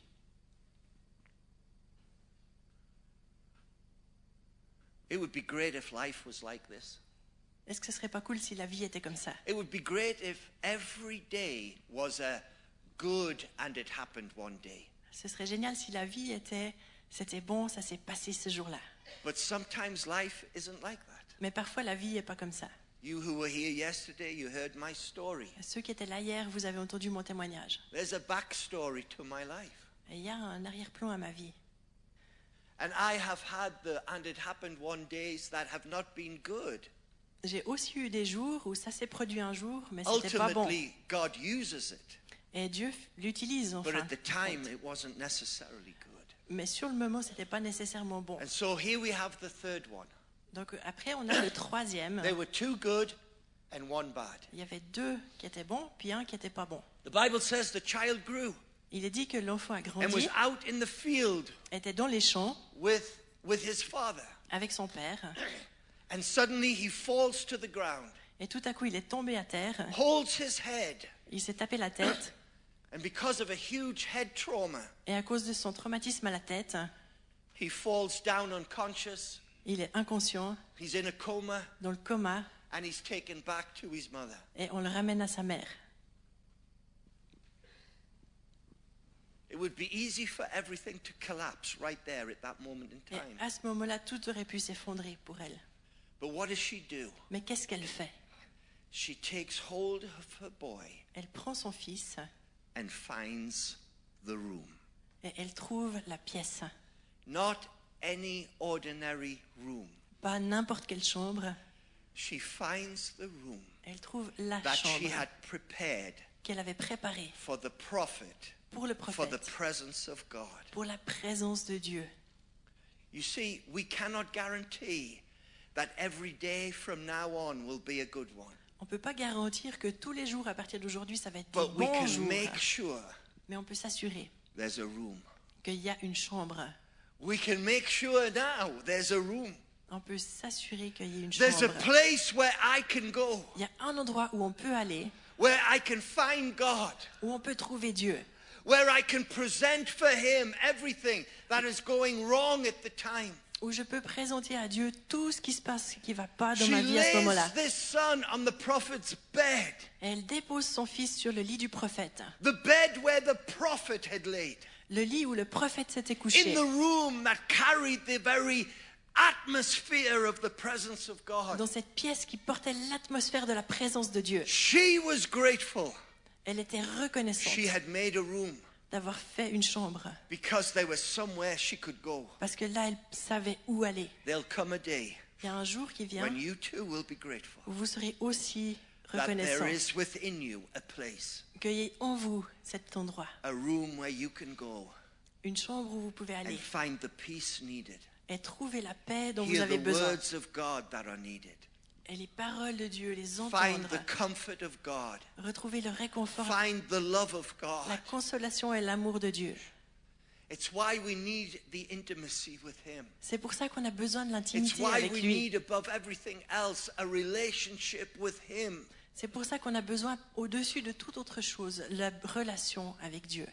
It would be great if life was like this. Est-ce que ce serait pas cool si la vie était comme ça? It would be great if every day was a good and it happened one day. Ce serait génial si la vie était, c'était bon, ça s'est passé ce jour-là. But sometimes life isn't like that. Mais parfois la vie n'est pas comme ça. You who were here yesterday, you heard my story. Ceux qui étaient là hier, vous avez entendu mon témoignage. There's a backstory to my life. Et il y a un arrière-plan à ma vie. And I have had the and it happened one days that have not been good. J'ai aussi eu des jours où ça s'est produit un jour, mais c'était pas bon. Ultimately, God uses it. Et Dieu l'utilise But enfin. at the time, it wasn't necessarily good. Mais sur le moment, c'était pas nécessairement bon. And so here we have the third one. Donc après, on a le troisième. There were two good and one bad. Il y avait deux qui étaient bons, puis un qui était pas bon. The Bible says the child grew Il est dit que l'enfant a and grandi, was out in the field était dans les champs with, with his father. avec son père, And suddenly he falls to the ground, et tout à coup, il est tombé à terre, holds his head, il s'est tapé la tête, and because of a huge head trauma, et à cause de son traumatisme à la tête, he falls down unconscious. il est inconscient, He's in a coma, dans le coma, and he's taken back to his mother. et on le ramène à sa mère. It would be easy for everything to collapse right there at that moment in Et time. à ce moment-là, tout aurait pu s'effondrer pour elle. But what does she do? Mais qu'est-ce qu'elle fait? she takes hold of her boy Elle prend son fils and finds the room. et elle trouve la pièce. Not any ordinary room. Pas n'importe quelle chambre. She finds the room Elle trouve la that she chambre had prepared qu'elle avait préparée for the prophet, pour le for the prophète, presence of God. pour la présence de Dieu. You see, we cannot guarantee that every day from now on will be a good one. On ne peut pas garantir que tous les jours à partir d'aujourd'hui ça va être But des we bons can jours, make sure mais on peut s'assurer there's a room. qu'il y a une chambre. We can make sure now there's a room. On peut s'assurer qu'il y a une There's a chambre. place where I can go, Il y a un endroit où on peut aller, where I can find God, où on peut trouver Dieu, where I can present for Him everything that is going wrong at the time. où je peux présenter à Dieu tout ce qui se passe, qui ne va pas dans She ma vie à ce moment-là. lays this son on the prophet's bed, Et elle dépose son fils sur le lit du prophète, the bed where the prophet had laid, le lit où le prophète s'était in couché, the room that carried the very atmosphere of the presence of God. dans cette pièce qui portait l'atmosphère de la présence de Dieu. She was grateful Elle était reconnaissante she had made a room d'avoir fait une chambre, because there was somewhere she could go. parce que là, elle savait où aller. There'll come a day Il y a un jour qui vient when you too will be grateful où vous serez aussi that there reconnaissant is within you a place, qu'il y ait en vous cet endroit, a room where you can go une chambre où vous pouvez and aller find the peace needed, et trouver la paix dont vous hear avez the besoin. words of God that are needed, Et les paroles de Dieu, les find entendre, the comfort of God, retrouver le réconfort, find the love of God. la consolation et l'amour de Dieu. It's why we need the intimacy with Him. C'est pour ça qu'on a besoin de It's l'intimité why avec we lui. need above everything else a relationship with Him. C'est pour ça qu'on a besoin, au-dessus de toute autre chose, la relation avec Dieu.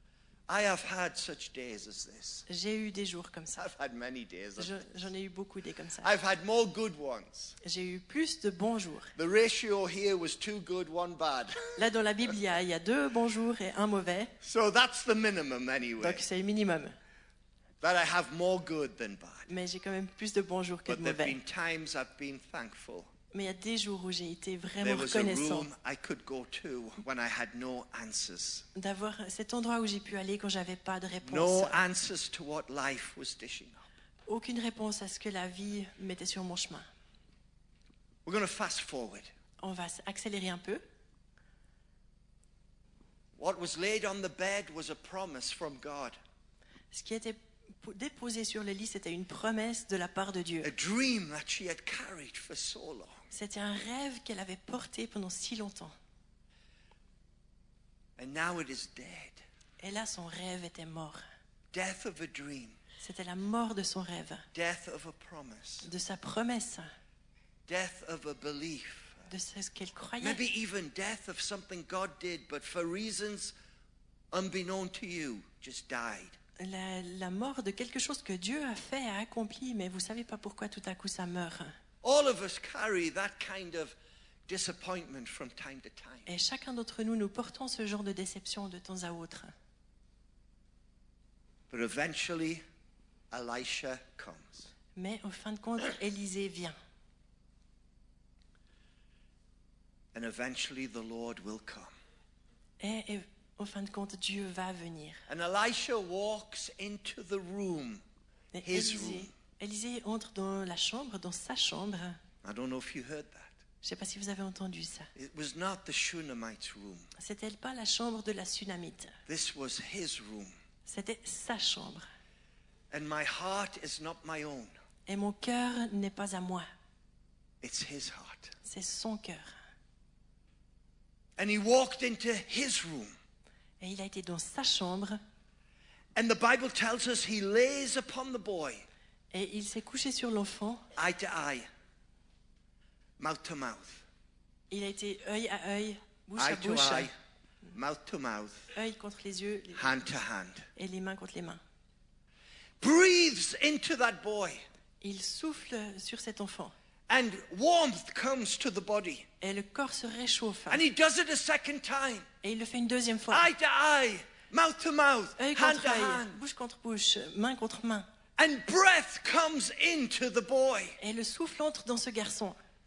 I have had such days as this. J'ai eu des jours comme ça. I've had many days. Of Je- this. J'en ai eu beaucoup des comme ça. I've had more good ones. J'ai eu plus de bons jours. The ratio here was two good, one bad. Là, dans la Bible, il y a, il y a deux bons jours et un mauvais. So that's the minimum anyway. Donc, c'est le minimum. That I have more good than bad. Mais j'ai quand même plus de bons jours que But de there have mauvais. been times I've been thankful. Mais il y a des jours où j'ai été There vraiment was a reconnaissant room I could go to when I had no answers. d'avoir cet endroit où j'ai pu aller quand j'avais pas de réponse. No answers to what life was dishing up. Aucune réponse à ce que la vie mettait sur mon chemin. We're going to fast forward. On va accélérer un peu. What was laid on the bed was a promise from God, Ce qui était déposé sur le lit, c'était une promesse de la part de Dieu. a dream that she had carried for so long. C'était un rêve qu'elle avait porté pendant si longtemps. And now it is dead. Et là, son rêve était mort. Death of a dream, C'était la mort de son rêve, death of a promise, de sa promesse, death of a belief. de ce qu'elle croyait. Maybe even death of something God did, but for reasons unbeknown to you, just died. La, la mort de quelque chose que Dieu a fait, a accompli, mais vous savez pas pourquoi tout à coup ça meurt. All of us carry that kind of disappointment from time to time. Et chacun d'entre nous, nous portons ce genre de déception de temps à autre. But eventually, Elisha comes. Mais au fin de compte, Élisée vient. And eventually, the Lord will come. Et, et au fin de compte, Dieu va venir. And Elisha walks into the room, Et his Élisée, room. Élisée entre dans la chambre, dans sa chambre. I don't know if you heard that. Je ne sais pas si vous avez entendu ça. It was not the Shunammite's room. C'était pas la chambre de la Sunamite. This was his room. C'était sa chambre. And my heart is not my own. Et mon cœur n'est pas à moi. It's his heart. C'est son cœur. And he walked into his room. Et il a été dans sa chambre. And the Bible tells us he lays upon the boy, Et il s'est couché sur l'enfant. eye to eye, mouth to mouth, Il a été œil à œil, bouche à eye to bouche, eye, mouth to mouth, œil contre les yeux les- hand to hand. et les mains contre les mains. Breathes into that boy, Il souffle sur cet enfant. and warmth comes to the body. Et le corps se réchauffe. And he does it a second time, Et il le fait une deuxième fois. eye to eye, mouth to mouth, Œil hand contre to œil, hand. bouche contre bouche, main contre main. And breath comes into the boy. Et le souffle entre dans ce garçon.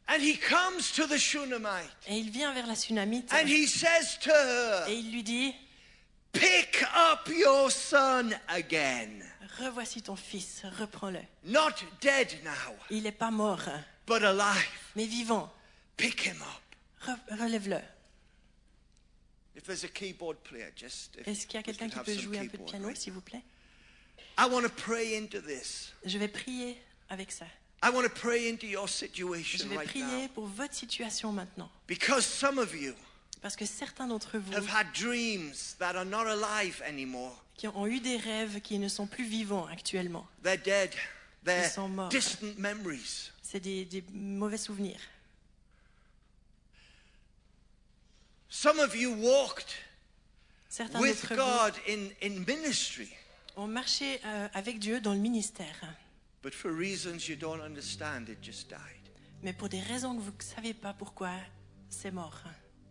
And he comes to the Shunammite. Et il vient vers la Sunamite. And he says to her, Et il lui dit, pick up your son again. revoici ton fils, reprends-le. Not dead now, Il n'est pas mort, but alive. mais vivant. Pick him up. Re- relève-le. If there's a keyboard player, just if Est-ce qu'il y a we quelqu'un could qui have peut some jouer un peu de keyboard, piano, right? s'il vous plaît? I want to pray into this. Je vais prier avec ça. I want to pray into your Je situation vais right prier now. pour votre situation maintenant. Because some of you Parce que certains d'entre vous have had dreams that are not alive anymore. qui ont eu des rêves qui ne sont plus vivants actuellement, They're dead. They're Ils sont morts. distant memories. c'est des, des mauvais souvenirs. Some of you walked Certains with d'entre God in, in ministry, vous ont marché euh, avec Dieu dans le ministère, but for reasons you don't understand, it just died. mais pour des raisons que vous ne savez pas pourquoi, c'est mort.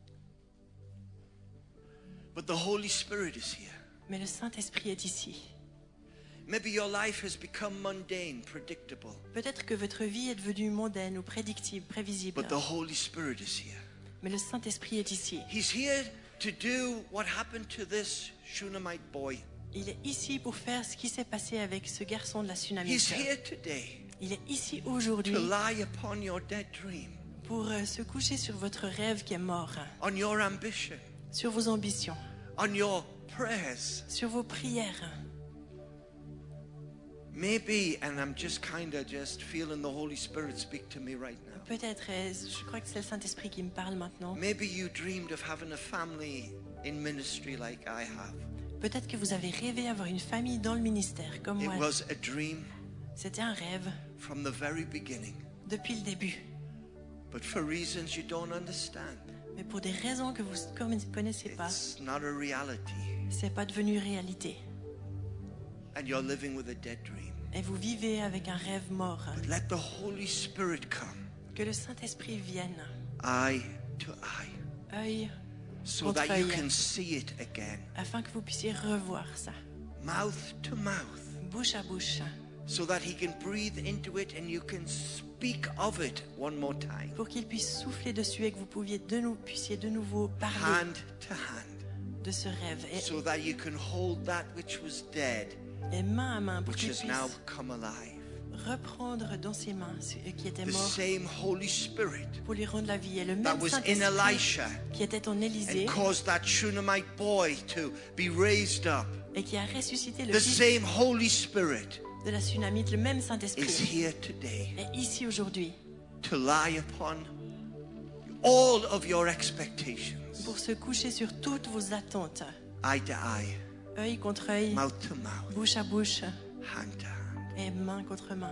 But the Holy Spirit is here. Mais le Saint-Esprit est ici. Maybe your life has become mundane, predictable, Peut-être que votre vie est devenue mondaine ou prédictible, prévisible, but the Holy Spirit is here. mais le Saint-Esprit est ici. He's here to do what happened to this Shunammite boy. Il est ici pour faire ce qui s'est passé avec ce garçon de la He's Sunamite. here today Il est ici aujourd'hui to lie upon your dead dream, pour euh, se coucher sur votre rêve qui est mort, on your ambition, sur vos ambitions, on your prayers. sur vos prières. Maybe, and I'm just kind of just feeling the Holy Spirit speak to me right now. Peut-être, euh, je crois que c'est le Saint-Esprit qui me parle maintenant. Maybe you dreamed of having a family in ministry like I have. Peut-être que vous avez rêvé avoir une famille dans le ministère, comme It moi. was a dream C'était un rêve from the very beginning. depuis le début. But for reasons you don't understand, Mais pour des raisons que vous ne connaissez pas, it's not a reality. c'est pas devenu réalité. And you're living with a dead dream. Et vous vivez avec un rêve mort. But let the Holy Spirit come, Que le Saint-Esprit vienne, eye to eye, œil, so contre that you œil, can see it again. afin que vous puissiez revoir ça, Mouth to mouth, bouche à bouche, so that He can breathe into it and you can speak of it one more time. pour qu'il puisse souffler dessus et que vous pouviez de nou- puissiez de nouveau parler Hand to hand, de ce rêve. Et, so that you can hold that which was dead, et main à main, pour which qu'il has now puisse come alive. reprendre dans ses mains ce qui était The mort same Holy Spirit pour lui rendre la vie. Et le that même was in Saint-Esprit Elisha qui était en Élysée and caused that Shunammite boy to be raised up. et qui a ressuscité le The fils same Holy Spirit de la Sunamite, le même is Saint-Esprit, here today est ici aujourd'hui to lie upon all of your expectations, pour se coucher sur toutes vos attentes, eye to eye, œil contre œil, mouth to mouth, bouche à bouche hand to hand. et main contre main.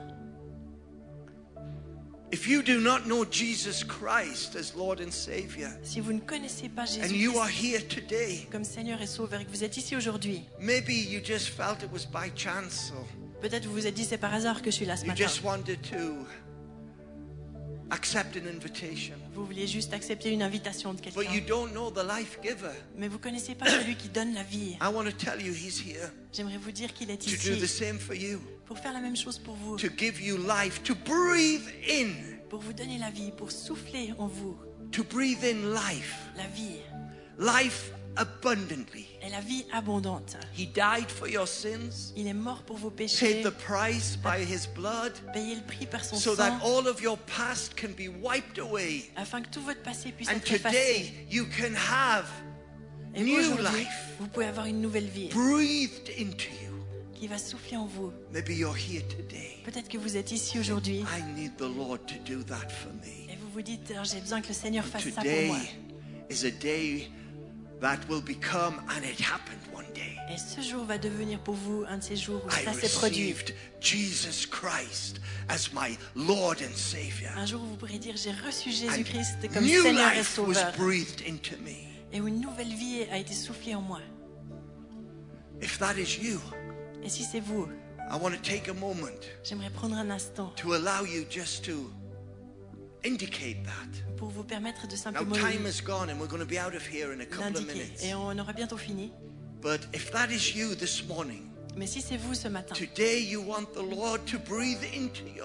If you do not know Jesus Christ as Lord and Savior, Si vous ne connaissez pas and you are Jésus here today, comme Seigneur et Sauveur et que vous êtes ici aujourd'hui, maybe you just felt it was by chance, or peut-être vous vous êtes dit c'est par hasard que je suis là ce you matin. just wanted to accept an invitation, Vous vouliez juste accepter une invitation de but you quelqu'un, don't know the life giver. mais vous ne connaissez pas celui qui donne la vie. I want to tell you, He's here J'aimerais vous dire qu'il est to do the ici same for you, pour faire la même chose pour vous, to give you life, to breathe in, pour vous donner la vie, pour souffler en vous to breathe in life, la vie life abundantly. et la vie abondante. He died for your sins, Il est mort pour vos paid péchés, the price by His blood, payé le prix par son so that sang, all of your past can be wiped away. afin que tout votre passé puisse And être effacé. today you can have Et new aujourd'hui, life vous pouvez avoir une nouvelle vie breathed into you. qui va souffler en vous. Maybe you're here today. Peut-être que vous êtes ici aujourd'hui I need the Lord to do that for me. et vous vous dites, Alors, j'ai besoin que le Seigneur fasse ça pour Today moi. is a day that will become, and it happened one day. Et ce jour va devenir pour vous un de ces jours où I ça s'est produit. received Jesus Christ as my Lord and Savior. Un jour où vous pourrez dire, j'ai reçu And Jésus-Christ comme new Seigneur et life was Sauveur. breathed into me. Et où une nouvelle vie a été soufflée en moi. If that is you, Et si c'est vous, I want to take a moment j'aimerais prendre un instant to allow you just to indicate that. pour vous permettre de Now, simplement time has gone and we're going to be out of here in a couple of l'indiquer. minutes. Et on aura bientôt fini. But if that is you this morning, Mais si c'est vous ce matin, today you want the Lord to breathe into your life.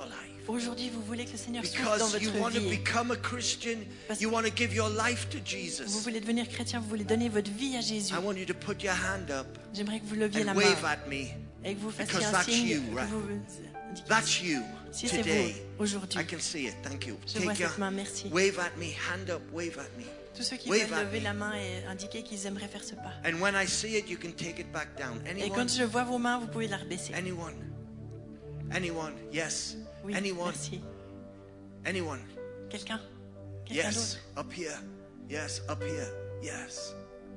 Aujourd'hui, vous voulez que le Seigneur souffle dans Because you votre want to vie. become a Christian, Parce you que- want to give your life to Vous Jesus. voulez devenir chrétien, vous voulez donner votre vie à Jésus. I want you to put your hand up J'aimerais que vous leviez la and main wave at me. et que vous fassiez because un that's signe. you, que right? vous indiquiez. That's you Si c'est today. vous, aujourd'hui. I can see it. Thank you. Je vois Take your cette main, merci. wave at me, hand up, wave at me. Tous ceux qui Wave veulent at lever me. la main et indiquer qu'ils aimeraient faire ce pas. And when I see it, you can take it back down. Et Anyone? quand je vois vos mains, vous pouvez la rebaisser. Anyone? Anyone? Yes. Oui, Anyone? merci. Anyone? Quelqu'un Quelqu'un Yes. d'autre Up here. Yes. Up here. Yes.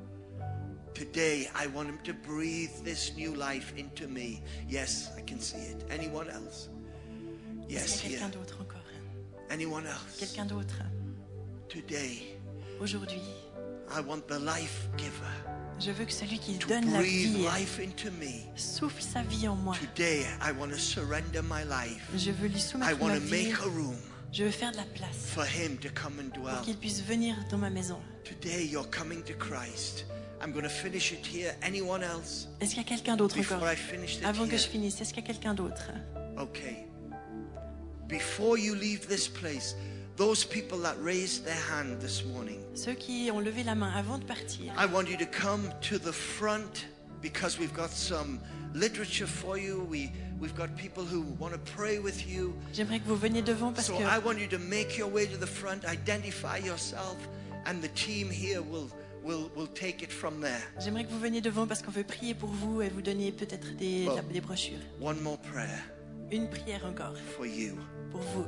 Today, I want him to breathe this new life into me. Yes, I can see it. Anyone else? Est-ce Yes, qu'il y a here. quelqu'un d'autre encore Anyone else? Quelqu'un d'autre Today, Aujourd'hui, I want the life giver je veux que celui qui to donne la breathe vie life into me. souffle sa vie en moi. Today, I want to surrender my life. Je veux lui I soumettre want ma to vie. make a room Je veux faire de la place for him to come and pour dwell. qu'il puisse venir dans ma maison. Today, you're coming to Christ. I'm going to finish it here. Anyone else? Est-ce qu'il y a quelqu'un d'autre Before encore I finish it Avant que here. je finisse, est-ce qu'il y a quelqu'un d'autre Okay. Before you leave this place, those people that raised their hand this morning, Ceux qui ont levé la main avant de partir, I want you to come to the front because we've got some literature for you. We, we've got people who want to pray with you. j'aimerais que vous veniez devant parce So que I want you to make your way to the front, identify yourself, and the team here will, will, will take it from there. j'aimerais que vous veniez devant parce qu'on veut prier pour vous et vous donner peut-être des, Oh. la- des brochures. One more prayer Une prière encore for you. pour vous.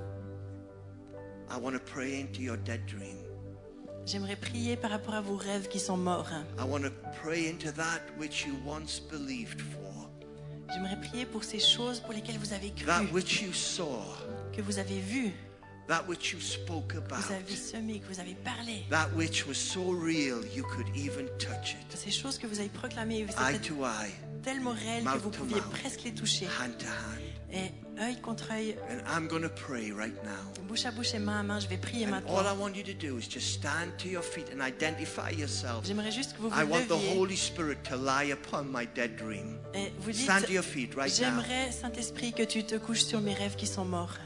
I want to pray into your dead dream. J'aimerais prier par rapport à vos rêves qui sont morts. I want to pray into that which you once believed for, J'aimerais prier pour ces choses pour lesquelles vous avez that cru, which you saw, que vous avez vu, that which you spoke que about, vous avez semé, que vous avez parlé. that which was so real you could even touch it. Ces choses que vous avez proclamées, vous Eye êtes to eye, tellement réelles que mouth vous to pouviez mouth, presque les toucher. hand to hand. Et œil contre œil, And I'm going to pray right now. bouche à bouche et main à main, je vais prier And maintenant. all I want you to do is just stand to your feet and identify yourself. J'aimerais juste que vous I vous want the leviez Holy Spirit to lie upon my dead dream. et vous dites, Stand to your feet right now. j'aimerais, Saint-Esprit, que tu te couches sur mes rêves qui sont morts.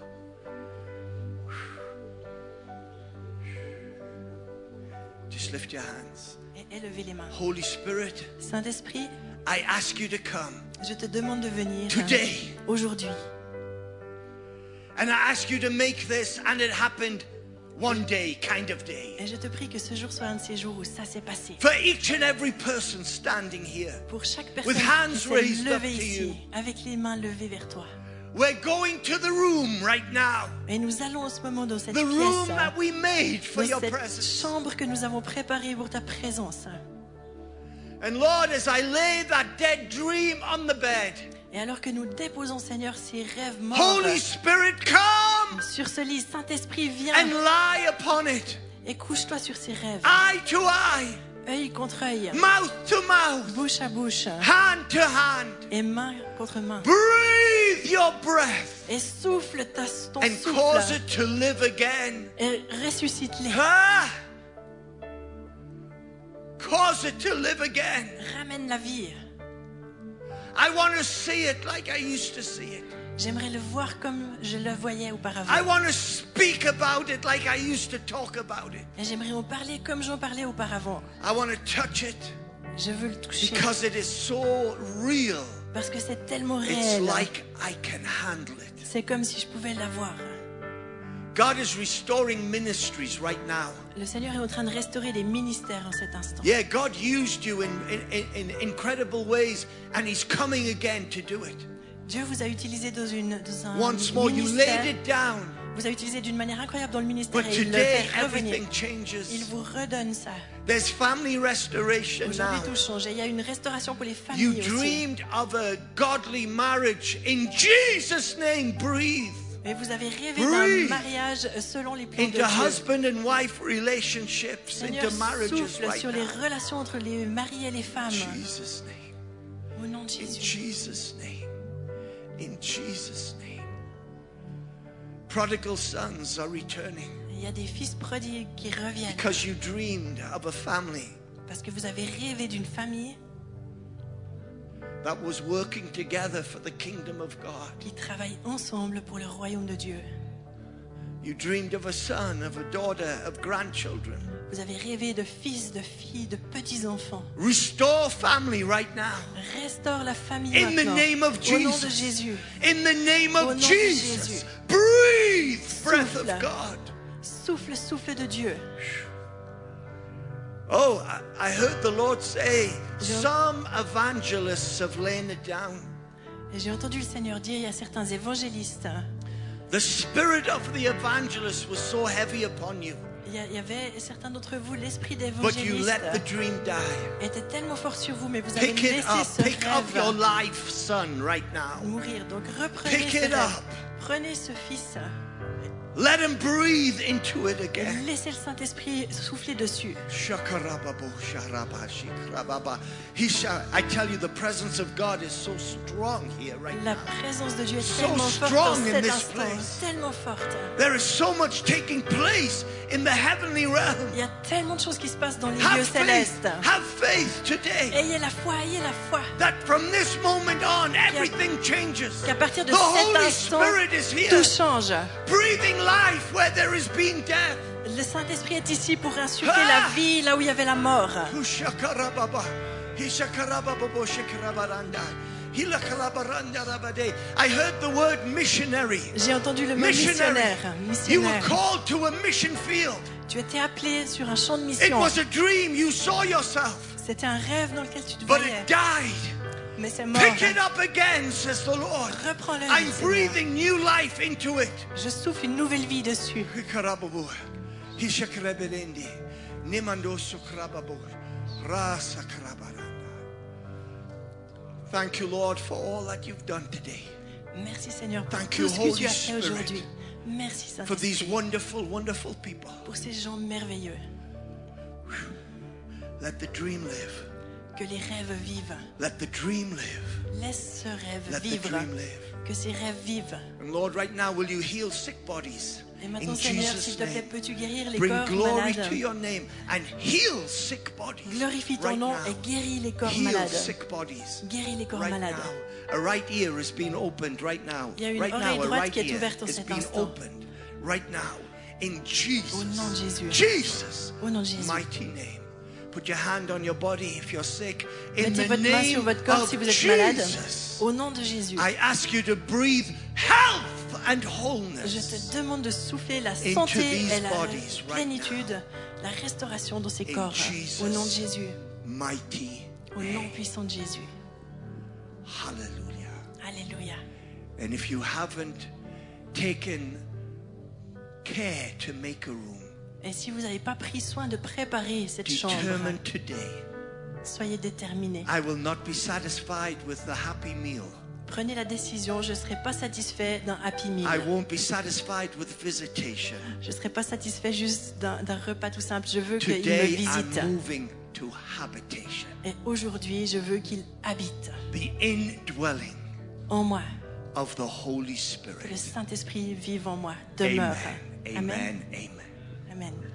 Just lift your hands. Et élevez les mains. Holy Spirit, Saint-Esprit, I ask you to come je te demande de venir today. aujourd'hui. And I ask you to make this, and it happened one day kind of day. Et je te prie que ce jour soit un de ces jours où ça s'est passé. For each and every person standing here, Pour chaque personne With hands qui s'est raised up levée to ici, you. avec les mains levées vers toi. we're going to the room right now. Et nous allons en ce moment dans cette The room pièce, that we made for dans your cette presence. chambre que nous avons préparée pour ta présence. And Lord, as I lay that dead dream on the bed, Et alors que nous déposons, Seigneur, ces rêves morts Holy Spirit, come sur ce lit, Saint-Esprit, viens and lie upon it. et couche-toi sur ces rêves. Eye to eye, Œil contre œil, mouth to mouth, bouche à bouche hand to hand. et main contre main. Breathe your breath Et souffle ta, ton and cause souffle it to live again. et ressuscite-les. Ah! Cause it to live again. Ramène la vie. I want to see it like I used to see it. J'aimerais le voir comme je le voyais auparavant. I want to speak about it like I used to talk about it. Et j'aimerais en parler comme j'en parlais auparavant. I want to touch it Je veux le toucher because it is so real. parce que c'est tellement It's réel. like I can handle it. C'est comme si je pouvais l'avoir. God is restoring ministries right now. Le Seigneur est en train de restaurer des ministères en cet instant. Yeah, God used you in, in, in, in incredible ways, and He's coming again to do it. Dieu vous a utilisé dans, une, dans un Once more, you ministère. laid it down, Vous a utilisé d'une manière incroyable dans le ministère but et il le today fait revenir. everything changes. Il vous redonne ça. There's family restoration Aujourd'hui, now. tout change. Et il y a une restauration pour les You familles aussi. dreamed of a godly marriage. In Jesus' name, breathe Et vous avez rêvé Breathe. d'un mariage selon les plans de into Dieu. husband and wife relationships, Seigneur, into marriages souffle right sur les now. relations entre les maris et les femmes. Jesus' name. Au nom de In Jésus. Jesus' name. In Jesus' name. Prodigal sons are returning Il y a des fils prodigues qui reviennent because you dreamed of a family parce que vous avez rêvé d'une famille that was working together for the kingdom of God. qui travaillent ensemble pour le royaume de Dieu. You dreamed of a son, of a daughter, of grandchildren. Vous avez rêvé de fils, de filles, de petits-enfants. Restore family right now. Restaure la famille In the maintenant. name of Au nom de Jesus. Jésus. In the name Au nom of de Jesus. Jésus. Breathe breath of Souffle. God. Souffle, souffle de Dieu. Oh, I, I heard the Lord say, Je- some evangelists have lain it down. Et j'ai entendu le Seigneur dire, il y a certains évangélistes, The spirit of the evangelist was so heavy upon you, il y, a- il y avait certains d'entre vous, l'esprit but you d'évangéliste let the dream die. était tellement fort sur vous, mais vous avez Pick it laissé up. ce Pick up your rêve life, son, right now. mourir. Donc reprenez Pick ce it rêve. up. Prenez ce fils Let him breathe into it et again. laissez le Saint-Esprit souffler dessus. Shakarababo, sharaba, shikrababa. He shall- I tell you, the presence of God is so strong here right La now. présence de Dieu est So tellement forte strong dans in cet this instant, place. tellement forte. There is so much taking place in the heavenly realm. Il y a tellement de choses qui se passent dans les lieux Have faith, célestes. have faith today Ayez la foi, ayez la foi. that from this moment on everything changes. Qu'à partir de The cet Holy instant, Spirit is here, tout change. breathing life where there has been death. Le Saint-Esprit est ici pour insuffler Ah! la vie là où il y avait la mort. Ushakarababa, hishakarababo, shikarabaranda, hilakalabarandarabade. I heard the word missionary. J'ai entendu le mot Missionary. missionnaire. You were Missionnaire. called to a mission field. Tu étais appelé sur un champ de It mission. was a dream. You saw yourself, C'était un rêve dans lequel tu te but voyais. it died. Mais c'est mort. Pick it up again, says the Lord. Reprends-le. I'm dit Seigneur. breathing new life into it. Je souffle une nouvelle vie dessus. Hikarababu, hishakreberendi, nimando sukrababu, rasakrabaranda. Thank you, Lord, for all that you've done today. Merci Seigneur pour Thank tout you, ce que Holy tu as fait Spirit, aujourd'hui. Merci For these Saint-Esprit wonderful, wonderful people. pour ces gens merveilleux. Let the dream live. Que les rêves vivent. Let the dream live. Laisse ce rêve Let the vivre. dream live. Que ces rêves vivent. And Lord, right now, will you heal sick bodies? Et maintenant In Seigneur, Jesus' s'il te plaît, name. peux-tu guérir les Bring corps glory malades. to your name and heal sick bodies. Glorifie ton right nom now. et guéris les corps Heal malades. sick bodies. Guéris les corps Right malades. now. A right ear is being opened right now. Il y a une right oreille now, a droite right qui est ear ouverte en is cet being instant. opened right now. In Jesus. Au nom de Jésus. Jesus. Au nom de Jésus. Mighty name. Put your hand on your body if you're sick. In Mettez the votre main name sur votre corps of si vous êtes malade. Jesus. Au nom de Jésus. I ask you to breathe health and Je wholeness te demande de souffler la into santé these et la bodies right plénitude, la restauration dans ces In corps. Jesus. Au nom de Jésus. mighty Au nom puissant de Jésus. Hallelujah. Alléluia. And if you haven't taken care to make a room, Et si vous n'avez pas pris soin de préparer cette chambre, determine today, soyez déterminés. I will not be satisfied with the happy meal. Prenez la décision, je ne serai pas satisfait d'un happy meal. I won't be satisfied with visitation. Je ne serai pas satisfait juste d'un d'un repas tout simple. Je veux qu'il me Today visite. I'm moving to habitation. Et aujourd'hui, je veux qu'il habite The indwelling en moi. of the Holy Que le Spirit. Saint-Esprit vive en moi, demeure. Amen. Amen. Amen. Amen.